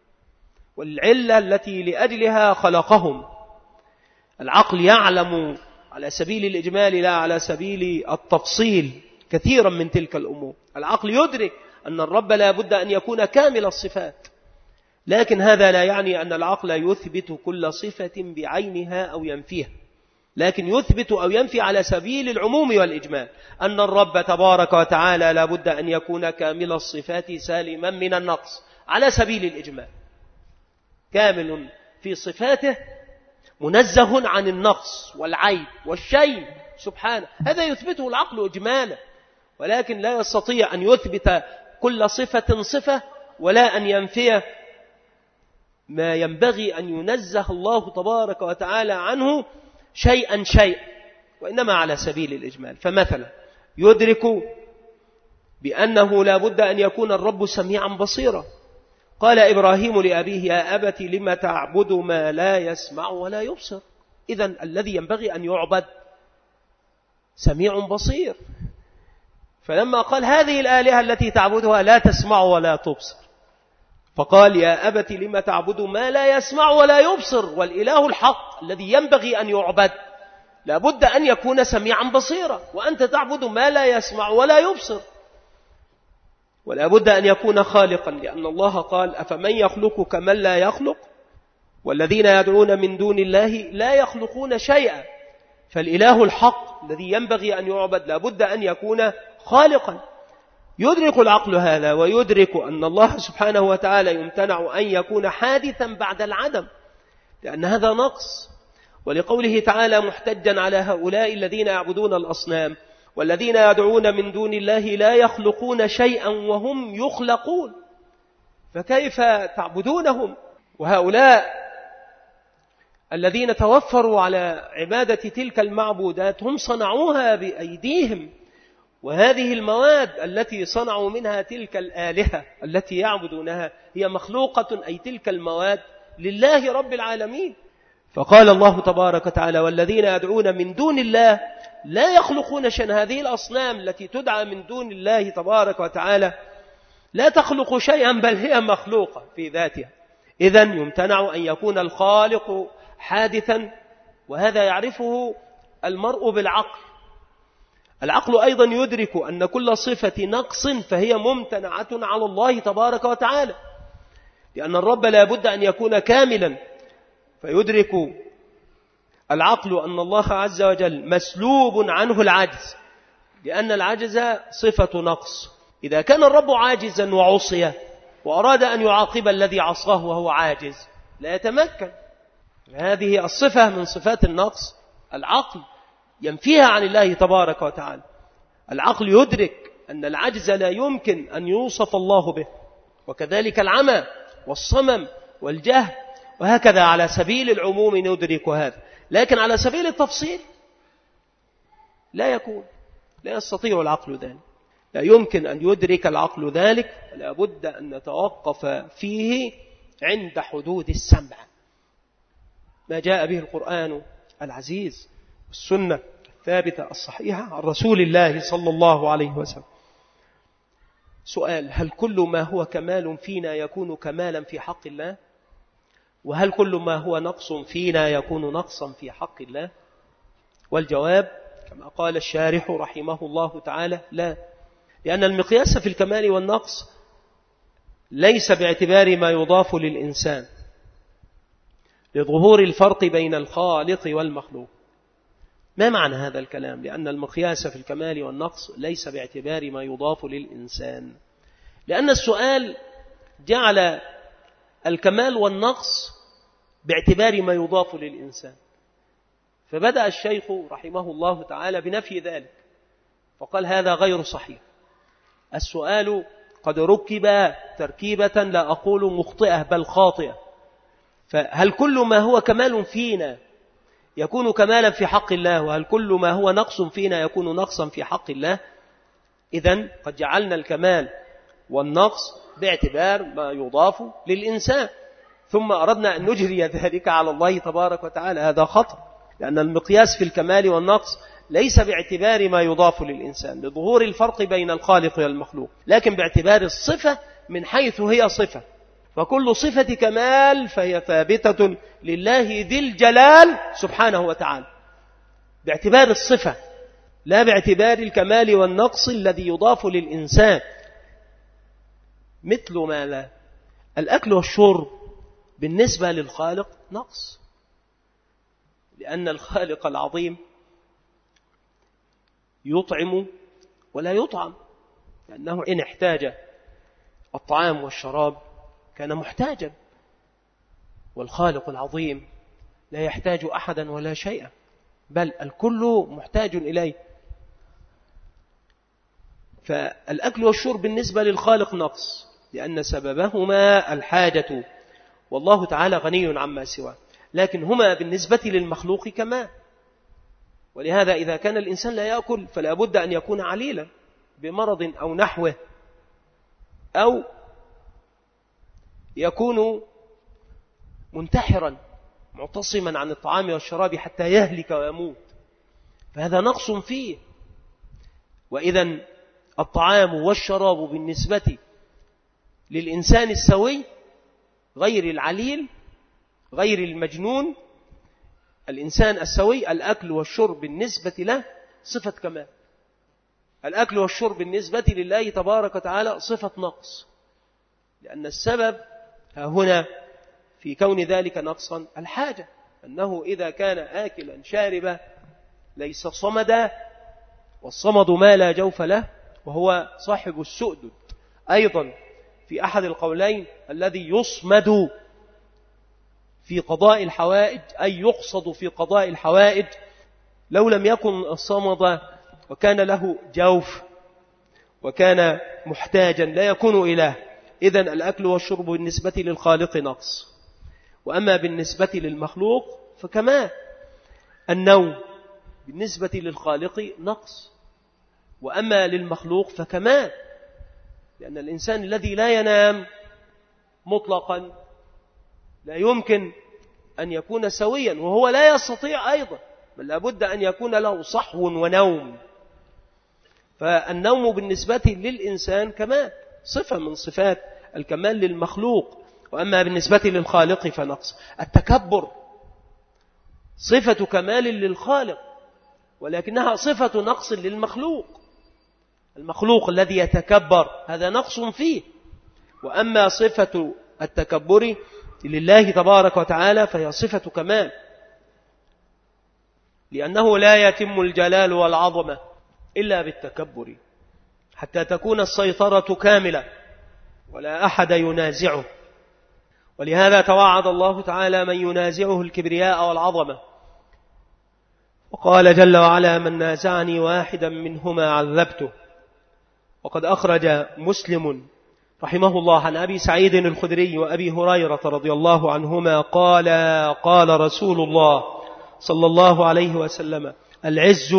والعلة التي لأجلها خلقهم. العقل يعلم على سبيل الإجمال لا على سبيل التفصيل كثيرا من تلك الأمور. العقل يدرك أن الرب لا بد أن يكون كامل الصفات، لكن هذا لا يعني أن العقل يثبت كل صفة بعينها أو ينفيها، لكن يثبت أو ينفي على سبيل العموم والإجمال. أن الرب تبارك وتعالى لا بد أن يكون كامل الصفات سالما من النقص على سبيل الإجمال، كامل في صفاته منزه عن النقص والعيب والشيء سبحانه. هذا يثبته العقل إجمالا، ولكن لا يستطيع أن يثبت كل صفة صفة ولا أن ينفي ما ينبغي أن ينزه الله تبارك وتعالى عنه شيئا شيئا، وإنما على سبيل الإجمال. فمثلا يدرك بأنه لا بد أن يكون الرب سميعا بصيرا. قال إبراهيم لأبيه يا أبت لم تعبد ما لا يسمع ولا يبصر. إذن الذي ينبغي أن يعبد سميع بصير. فلما قال هذه الآلهة التي تعبدها لا تسمع ولا تبصر، فقال يا أبت لم تعبد ما لا يسمع ولا يبصر. والإله الحق الذي ينبغي أن يعبد لابد أن يكون سميعا بصيرا، وأنت تعبد ما لا يسمع ولا يبصر. ولا بد أن يكون خالقا، لأن الله قال أفمن يخلق كمن لا يخلق والذين يدعون من دون الله لا يخلقون شيئا. فالإله الحق الذي ينبغي أن يعبد لا بد أن يكون خالقا. يدرك العقل هذا، ويدرك أن الله سبحانه وتعالى يمتنع أن يكون حادثا بعد العدم، لأن هذا نقص. ولقوله تعالى محتجا على هؤلاء الذين يعبدون الأصنام والذين يدعون من دون الله لا يخلقون شيئا وهم يخلقون، فكيف تعبدونهم؟ وهؤلاء الذين توفروا على عبادة تلك المعبودات هم صنعوها بأيديهم وهذه المواد التي صنعوا منها تلك الآلهة التي يعبدونها هي مخلوقة، أي تلك المواد لله رب العالمين. فقال الله تبارك وتعالى: والذين يدعون من دون الله لا يخلقون شيئا. هذه الأصنام التي تدعى من دون الله تبارك وتعالى لا تخلق شيئا، بل هي مخلوقة في ذاتها. إذن يمتنع أن يكون الخالق حادثا، وهذا يعرفه المرء بالعقل. العقل أيضا يدرك أن كل صفة نقص فهي ممتنعة على الله تبارك وتعالى، لأن الرب لا بد أن يكون كاملا. فيدرك العقل أن الله عز وجل مسلوب عنه العجز، لأن العجز صفة نقص. إذا كان الرب عاجزا وعصي وأراد أن يعاقب الذي عصاه وهو عاجز لا يتمكن. هذه الصفة من صفات النقص، العقل ينفيها عن الله تبارك وتعالى. العقل يدرك أن العجز لا يمكن أن يوصف الله به، وكذلك العمى والصمم والجهل، وهكذا على سبيل العموم ندرك هذا. لكن على سبيل التفصيل لا يكون، لا يستطيع العقل ذلك، لا يمكن أن يدرك العقل ذلك. لا بد أن نتوقف فيه عند حدود السمع، ما جاء به القرآن العزيز والسنة الثابتة الصحيحة عن رسول الله صلى الله عليه وسلم. سؤال: هل كل ما هو كمال فينا يكون كمالا في حق الله؟ وهل كل ما هو نقص فينا يكون نقصا في حق الله؟ والجواب كما قال الشارح رحمه الله تعالى: لا، لأن المقياس في الكمال والنقص ليس باعتبار ما يضاف للإنسان، لظهور الفرق بين الخالق والمخلوق. ما معنى هذا الكلام؟ لأن المقياس في الكمال والنقص ليس باعتبار ما يضاف للإنسان، لأن السؤال جعل الكمال والنقص باعتبار ما يضاف للإنسان. فبدأ الشيخ رحمه الله تعالى بنفي ذلك، فقال: هذا غير صحيح. السؤال قد ركب تركيبة لا أقول مخطئة بل خاطئة. فهل كل ما هو كمال فينا يكون كمالا في حق الله؟ وهل كل ما هو نقص فينا يكون نقصا في حق الله؟ إذن قد جعلنا الكمال والنقص باعتبار ما يضاف للإنسان، ثم أردنا أن نجري ذلك على الله تبارك وتعالى. هذا خطأ، لأن المقياس في الكمال والنقص ليس باعتبار ما يضاف للإنسان لظهور الفرق بين الخالق والمخلوق، لكن باعتبار الصفة من حيث هي صفة. فكل صفة كمال فهي ثابتة لله ذي الجلال سبحانه وتعالى باعتبار الصفة، لا باعتبار الكمال والنقص الذي يضاف للإنسان. مثل ما لا الأكل والشرب بالنسبة للخالق نقص، لأن الخالق العظيم يطعم ولا يطعم، لأنه إن احتاج الطعام والشراب كان محتاجا، والخالق العظيم لا يحتاج أحدا ولا شيئا، بل الكل محتاج إليه. فالأكل والشرب بالنسبة للخالق نقص، لأن سببهما الحاجة، والله تعالى غني عما سواه. لكن هما بالنسبة للمخلوق كما، ولهذا إذا كان الإنسان لا يأكل فلا بد أن يكون عليلا بمرض أو نحوه، أو يكون منتحرا معتصما عن الطعام والشراب حتى يهلك ويموت، فهذا نقص فيه. وإذن الطعام والشراب بالنسبة للإنسان السوي غير العليل غير المجنون، الإنسان السوي الأكل والشرب بالنسبة له صفة كمال، الأكل والشرب بالنسبة لله تبارك وتعالى صفة نقص، لأن السبب هنا في كون ذلك نقصا الحاجة، أنه إذا كان آكلا شاربا ليس صمدا، والصمد ما لا جوف له، وهو صاحب السؤدد. أيضا في أحد القولين الذي يصمد في قضاء الحوائج أي يقصد في قضاء الحوائج، لو لم يكن الصمد وكان له جوف وكان محتاجا لا يكون إله. إذن الأكل والشرب بالنسبة للخالق نقص. وأما بالنسبة للمخلوق فكما النوم بالنسبة للخالق نقص، وأما للمخلوق فكمال، لأن الإنسان الذي لا ينام مطلقا لا يمكن أن يكون سويا، وهو لا يستطيع أيضا، بل لابد أن يكون له صحو ونوم. فالنوم بالنسبة للإنسان كمال، صفة من صفات الكمال للمخلوق، وأما بالنسبة للخالق فنقص. التكبر صفة كمال للخالق، ولكنها صفة نقص للمخلوق. المخلوق الذي يتكبر هذا نقص فيه، وأما صفة التكبر لله تبارك وتعالى فهي صفة كمال، لأنه لا يتم الجلال والعظمة إلا بالتكبر، حتى تكون السيطرة كاملة ولا أحد ينازعه. ولهذا توعد الله تعالى من ينازعه الكبرياء والعظمة، وقال جل وعلا: من نازعني واحدا منهما عذبته. وقد أخرج مسلم رحمه الله عن أبي سعيد الخدري وأبي هريرة رضي الله عنهما قال: قال رسول الله صلى الله عليه وسلم: العز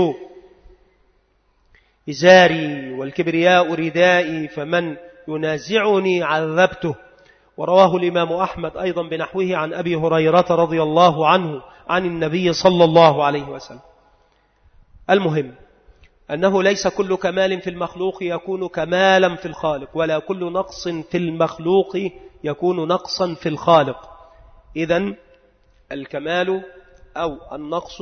إزاري والكبرياء ردائي، فمن ينازعني عذبته. ورواه الإمام أحمد أيضا بنحوه عن أبي هريرة رضي الله عنه عن النبي صلى الله عليه وسلم. المهم أنه ليس كل كمال في المخلوق يكون كمالا في الخالق، ولا كل نقص في المخلوق يكون نقصا في الخالق. إذن الكمال أو النقص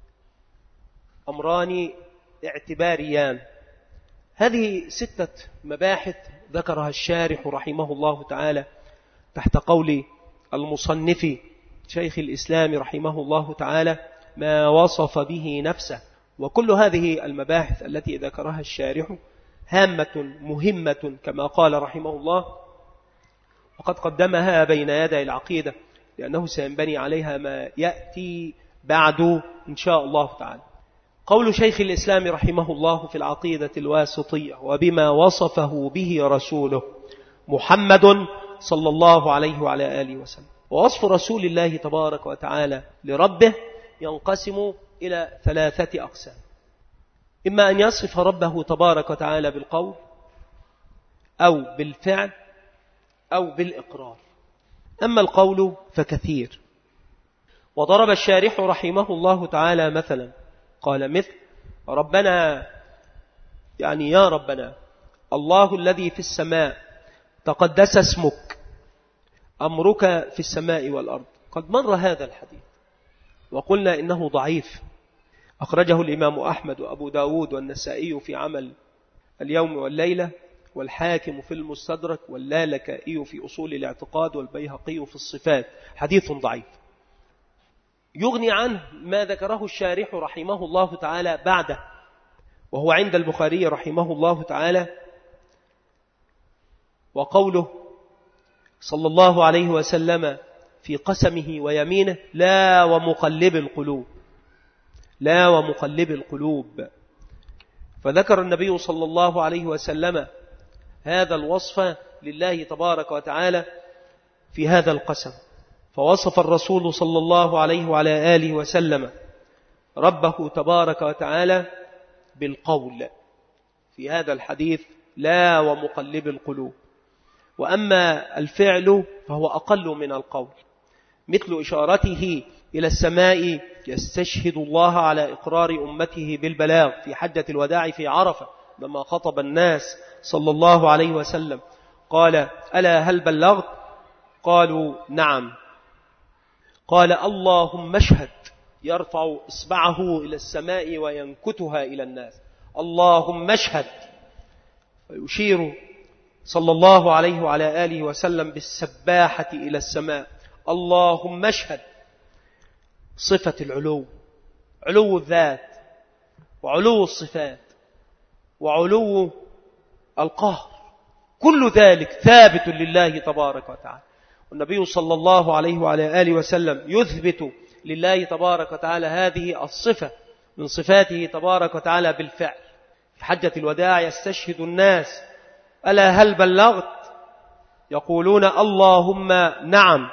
أمران اعتباريان. هذه ستة مباحث ذكرها الشارح رحمه الله تعالى تحت قول المصنف شيخ الإسلام رحمه الله تعالى ما وصف به نفسه. وكل هذه المباحث التي ذكرها الشارح هامة مهمة كما قال رحمه الله، وقد قدمها بين يدي العقيدة، لأنه سينبني عليها ما يأتي بعد إن شاء الله تعالى. قول شيخ الإسلام رحمه الله في العقيدة الواسطية: وبما وصفه به رسوله محمد صلى الله عليه وعلى آله وسلم. ووصف رسول الله تبارك وتعالى لربه ينقسم إلى ثلاثة أقسام: إما أن يصف ربه تبارك وتعالى بالقول أو بالفعل أو بالإقرار. أما القول فكثير، وضرب الشارح رحمه الله تعالى مثلا قال مثل: ربنا، يعني يا ربنا، الله الذي في السماء تقدس اسمك، أمرك في السماء والأرض. قد مر هذا الحديث وقلنا إنه ضعيف، أخرجه الإمام أحمد وأبو داود والنسائي في عمل اليوم والليلة، والحاكم في المستدرك، واللالكائي في أصول الاعتقاد، والبيهقي في الصفات. حديث ضعيف يغني عنه ما ذكره الشارح رحمه الله تعالى بعده، وهو عند البخاري رحمه الله تعالى، وقوله صلى الله عليه وسلم في قسمه ويمينه: لا ومقلب القلوب، لا ومقلب القلوب. فذكر النبي صلى الله عليه وسلم هذا الوصف لله تبارك وتعالى في هذا القسم، فوصف الرسول صلى الله عليه وعلى آله وسلم ربه تبارك وتعالى بالقول في هذا الحديث: لا ومقلب القلوب. وأما الفعل فهو أقل من القول، مثل إشارته إلى السماء يستشهد الله على إقرار أمته بالبلاغ في حجة الوداع في عرفة، لما خطب الناس صلى الله عليه وسلم قال: ألا هل بلغت؟ قالوا: نعم. قال: اللهم اشهد، يرفع إصبعه إلى السماء وينكتها إلى الناس: اللهم اشهد، فيشير صلى الله عليه وعلى آله وسلم بالسباحة إلى السماء: اللهم اشهد. صفة العلو، علو الذات وعلو الصفات وعلو القهر، كل ذلك ثابت لله تبارك وتعالى. والنبي صلى الله عليه وعلى آله وسلم يثبت لله تبارك وتعالى هذه الصفة من صفاته تبارك وتعالى بالفعل. في حجة الوداع يستشهد الناس: ألا هل بلغت؟ يقولون: اللهم نعم.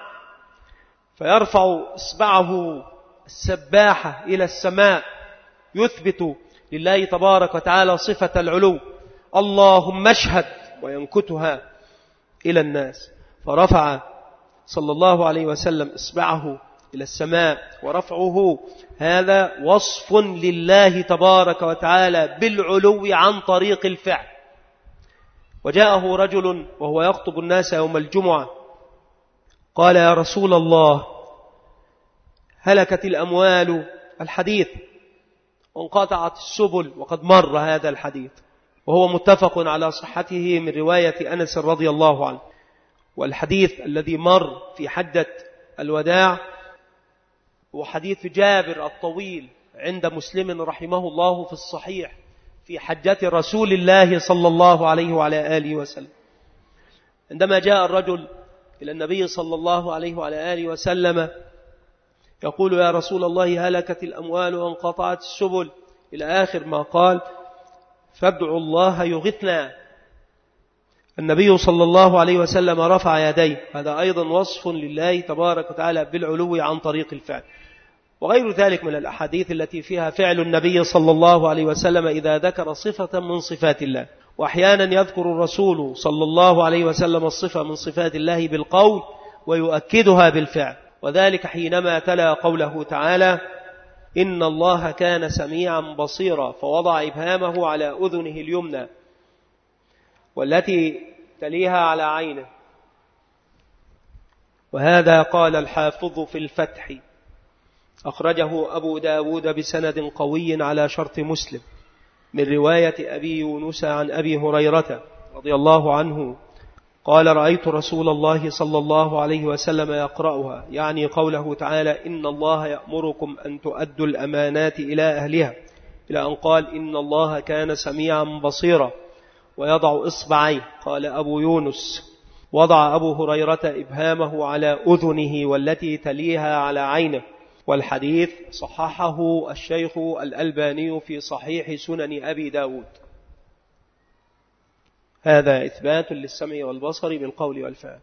فيرفع إصبعه السباحة إلى السماء يثبت لله تبارك وتعالى صفة العلو، اللهم اشهد، وينكتها إلى الناس. فرفع صلى الله عليه وسلم إصبعه إلى السماء، ورفعه هذا وصف لله تبارك وتعالى بالعلو عن طريق الفعل. وجاءه رجل وهو يخطب الناس يوم الجمعة قال: يا رسول الله، هلكت الأموال، الحديث، وانقطعت السبل، وقد مر هذا الحديث وهو متفق على صحته من رواية أنس رضي الله عنه. والحديث الذي مر في حجة الوداع هو حديث جابر الطويل عند مسلم رحمه الله في الصحيح في حجة رسول الله صلى الله عليه وعلى آله وسلم، عندما جاء الرجل إلى النبي صلى الله عليه وعلى آله وسلم يقول: يا رسول الله، هلكت الأموال وانقطعت السبل، إلى آخر ما قال: فادعوا الله يغثنا. النبي صلى الله عليه وسلم رفع يديه، هذا أيضا وصف لله تبارك وتعالى بالعلو عن طريق الفعل. وغير ذلك من الأحاديث التي فيها فعل النبي صلى الله عليه وسلم إذا ذكر صفة من صفات الله. وأحيانا يذكر الرسول صلى الله عليه وسلم الصفة من صفات الله بالقول ويؤكدها بالفعل، وذلك حينما تلا قوله تعالى: إن الله كان سميعا بصيرا، فوضع إبهامه على أذنه اليمنى والتي تليها على عينه. وهذا قال الحافظ في الفتح، أخرجه أبو داود بسند قوي على شرط مسلم من رواية أبي يونس عن أبي هريرة رضي الله عنه قال: رأيت رسول الله صلى الله عليه وسلم يقرأها، يعني قوله تعالى: إن الله يأمركم أن تؤدوا الأمانات إلى أهلها، إلى أن قال: إن الله كان سميعا بصيرا، ويضع إصبعيه. قال أبو يونس: وضع أبو هريرة إبهامه على أذنه والتي تليها على عينه. والحديث صححه الشيخ الألباني في صحيح سنن أبي داود. هذا إثبات للسمع والبصر بالقول والفعل.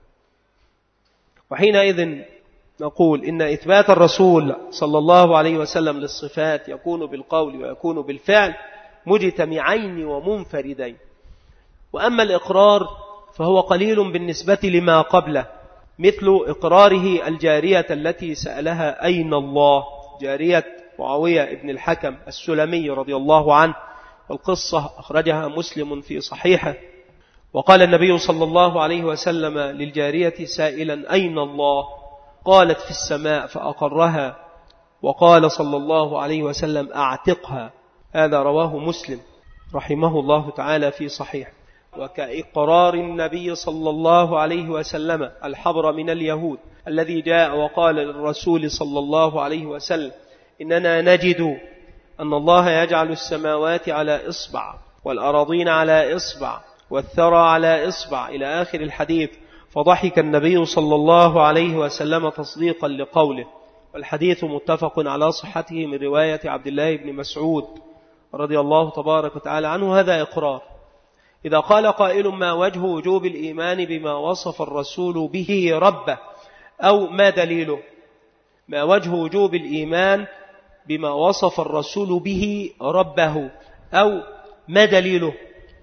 وحينئذ نقول إن إثبات الرسول صلى الله عليه وسلم للصفات يكون بالقول ويكون بالفعل مجتمعين ومنفردين. وأما الإقرار فهو قليل بالنسبة لما قبله، مثل إقراره الجارية التي سألها: أين الله؟ جارية معاوية بن الحكم السلمي رضي الله عنه، والقصة أخرجها مسلم في صحيحه. وقال النبي صلى الله عليه وسلم للجارية سائلا: أين الله؟ قالت: في السماء، فأقرها. وقال صلى الله عليه وسلم: أعتقها. هذا رواه مسلم رحمه الله تعالى في صحيح. وكإقرار النبي صلى الله عليه وسلم الحبر من اليهود الذي جاء وقال للرسول صلى الله عليه وسلم: إننا نجد أن الله يجعل السماوات على إصبع، والأراضين على إصبع، والثرى على إصبع، إلى آخر الحديث. فضحك النبي صلى الله عليه وسلم تصديقا لقوله. والحديث متفق على صحته من رواية عبد الله بن مسعود رضي الله تبارك وتعالى عنه. هذا إقرار. إذا قال قائل: ما وجه وجوب الإيمان بما وصف الرسول به ربه، أو ما دليله؟ ما وجه وجوب الإيمان بما وصف الرسول به ربه، أو ما دليله؟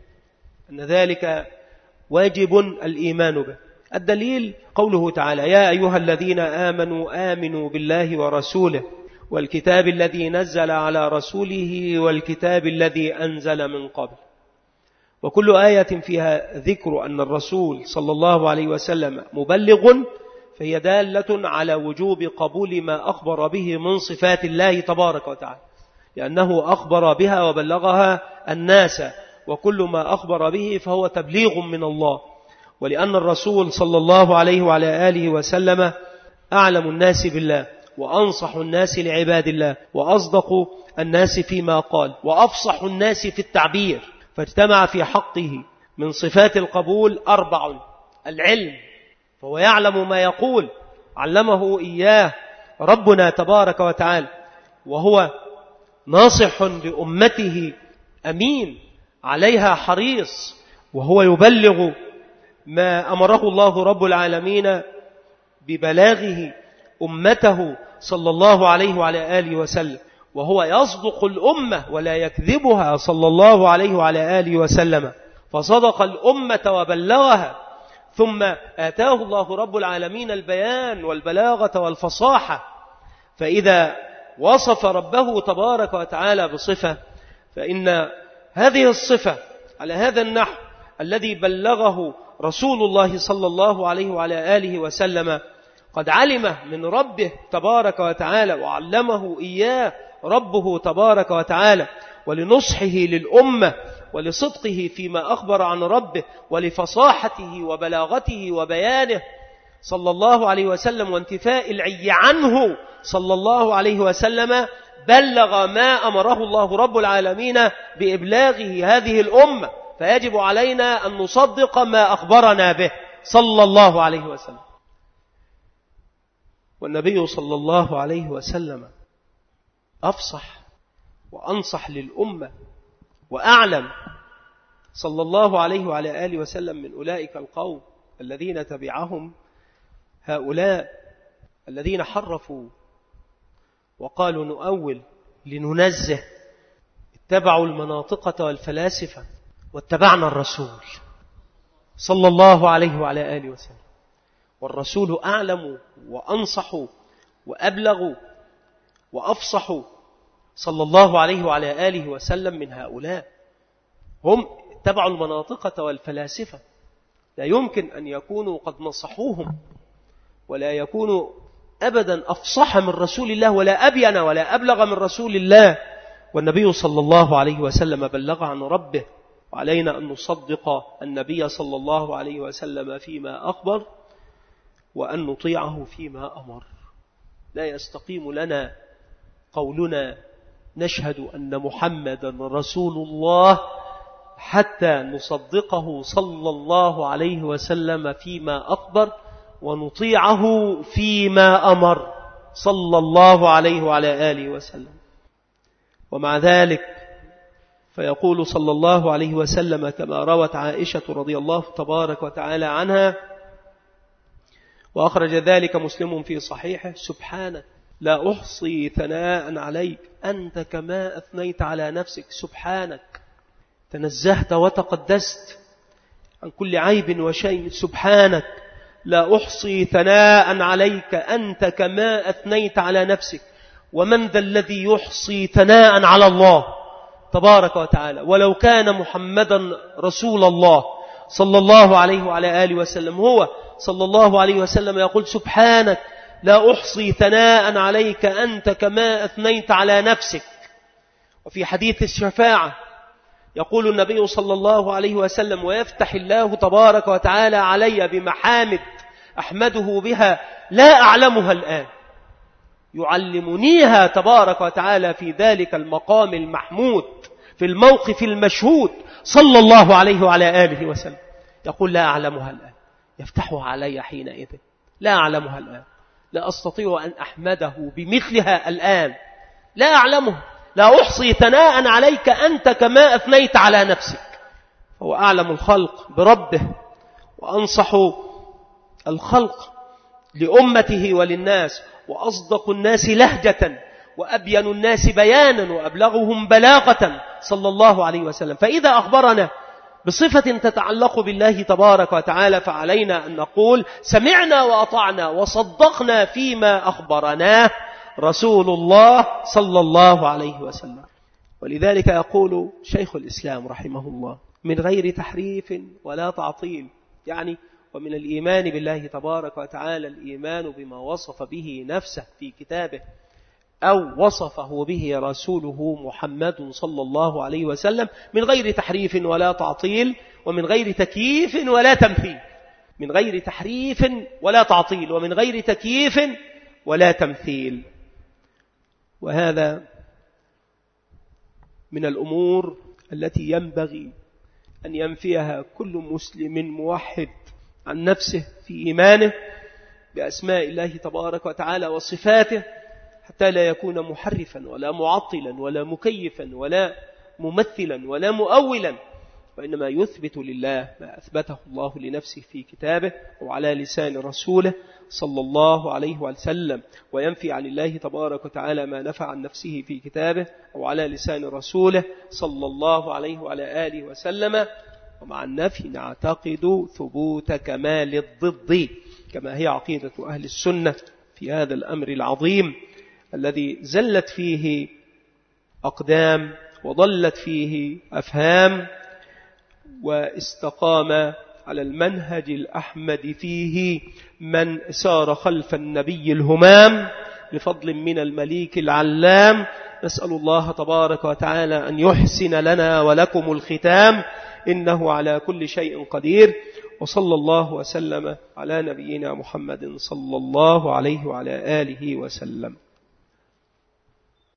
أن ذلك واجب الإيمان به. الدليل قوله تعالى: يا أيها الذين آمنوا آمنوا بالله ورسوله والكتاب الذي نزل على رسوله والكتاب الذي أنزل من قبل. وكل آية فيها ذكر أن الرسول صلى الله عليه وسلم مبلغ فهي دالة على وجوب قبول ما أخبر به من صفات الله تبارك وتعالى، لأنه أخبر بها وبلغها الناس، وكل ما أخبر به فهو تبليغ من الله. ولأن الرسول صلى الله عليه وعلى آله وسلم أعلم الناس بالله، وأنصح الناس لعباد الله، وأصدق الناس فيما قال، وأفصح الناس في التعبير. فاجتمع في حقه من صفات القبول أربع: العلم، فهو يعلم ما يقول، علمه إياه ربنا تبارك وتعالى، وهو ناصح لأمته أمين عليها حريص، وهو يبلغ ما أمره الله رب العالمين ببلاغه أمته صلى الله عليه وعلى آله وسلم. وهو يصدق الأمة ولا يكذبها صلى الله عليه وعلى آله وسلم، فصدق الأمة وبلغها، ثم آتاه الله رب العالمين البيان والبلاغة والفصاحة. فإذا وصف ربه تبارك وتعالى بصفة، فإن هذه الصفة على هذا النحو الذي بلغه رسول الله صلى الله عليه وعلى آله وسلم قد علمه من ربه تبارك وتعالى، وعلمه إياه ربه تبارك وتعالى، ولنصحه للأمة ولصدقه فيما أخبر عن ربه ولفصاحته وبلاغته وبيانه صلى الله عليه وسلم وانتفاء العي عنه صلى الله عليه وسلم، بلغ ما أمره الله رب العالمين بإبلاغه هذه الأمة، فيجب علينا أن نصدق ما أخبرنا به صلى الله عليه وسلم. والنبي صلى الله عليه وسلم أفصح وأنصح للأمة وأعلم صلى الله عليه وعلى آله وسلم من أولئك القوم الذين تبعهم هؤلاء الذين حرفوا وقالوا نؤول لننزه، اتبعوا المناطقة والفلاسفة واتبعنا الرسول صلى الله عليه وعلى آله وسلم. والرسول أعلم وأنصح وأبلغ وأفصح صلى الله عليه وعلى آله وسلم من هؤلاء. هم اتبعوا المناطقة والفلاسفة، لا يمكن أن يكونوا قد نصحوهم، ولا يكونوا أبدا أفصح من رسول الله، ولا أبين ولا أبلغ من رسول الله. والنبي صلى الله عليه وسلم بلغ عن ربه، وعلينا أن نصدق النبي صلى الله عليه وسلم فيما أخبر، وأن نطيعه فيما أمر. لا يستقيم لنا قولنا نشهد أن محمدا رسول الله حتى نصدقه صلى الله عليه وسلم فيما أخبر، ونطيعه فيما أمر صلى الله عليه وعلى آله وسلم. ومع ذلك فيقول صلى الله عليه وسلم كما روت عائشة رضي الله تبارك وتعالى عنها، وأخرج ذلك مسلم في صحيحه: سبحانك لا أحصي ثناء عليك أنت كما أثنيت على نفسك. سبحانك، تنزهت وتقدست عن كل عيب وشيء. سبحانك لا أحصي ثناء عليك أنت كما أثنيت على نفسك. ومن ذا الذي يحصي ثناء على الله تبارك وتعالى؟ ولو كان محمدا رسول الله صلى الله عليه وعلى آله وسلم، هو صلى الله عليه وسلم يقول: سبحانك لا أحصي ثناء عليك أنت كما أثنيت على نفسك. وفي حديث الشفاعة يقول النبي صلى الله عليه وسلم: ويفتح الله تبارك وتعالى علي بمحامد أحمده بها لا أعلمها الآن، يعلمنيها تبارك وتعالى في ذلك المقام المحمود في الموقف المشهود صلى الله عليه وعلى آله وسلم. يقول: لا أعلمها الآن، يفتحها علي حينئذ، لا أعلمها الآن، لا أستطيع أن أحمده بمثلها الآن، لا أعلمه، لا أحصي ثناء عليك أنت كما أثنيت على نفسك. هو أعلم الخلق بربه، وأنصح الخلق لأمته وللناس، وأصدق الناس لهجة، وأبين الناس بيانا، وأبلغهم بلاغة صلى الله عليه وسلم. فإذا أخبرنا بصفة تتعلق بالله تبارك وتعالى، فعلينا أن نقول: سمعنا وأطعنا وصدقنا فيما أخبرناه رسول الله صلى الله عليه وسلم. ولذلك يقول شيخ الإسلام رحمه الله: من غير تحريف ولا تعطيل، يعني ومن الإيمان بالله تبارك وتعالى الإيمان بما وصف به نفسه في كتابه أو وصفه به رسوله محمد صلى الله عليه وسلم، من غير تحريف ولا تعطيل، ومن غير تكييف ولا تمثيل. من غير تحريف ولا تعطيل، ومن غير تكييف ولا تمثيل. وهذا من الأمور التي ينبغي أن ينفيها كل مسلم موحد عن نفسه في إيمانه بأسماء الله تبارك وتعالى وصفاته، حتى لا يكون محرفا ولا معطلا ولا مكيفا ولا ممثلا ولا مؤولا، وإنما يثبت لله ما أثبته الله لنفسه في كتابه وعلى لسان رسوله صلى الله عليه وسلم، وينفي عن الله تبارك وتعالى ما نفى عن نفسه في كتابه وعلى لسان رسوله صلى الله عليه وعلى آله وسلم. ومع النفي نعتقد ثبوت كمال الضد كما هي عقيدة أهل السنة في هذا الأمر العظيم الذي زلت فيه أقدام وضلت فيه أفهام، واستقام على المنهج الأحمد فيه من سار خلف النبي الهمام بفضل من المليك العلام. نسأل الله تبارك وتعالى أن يحسن لنا ولكم الختام، إنه على كل شيء قدير. وصلى الله وسلم على نبينا محمد صلى الله عليه وعلى آله وسلم.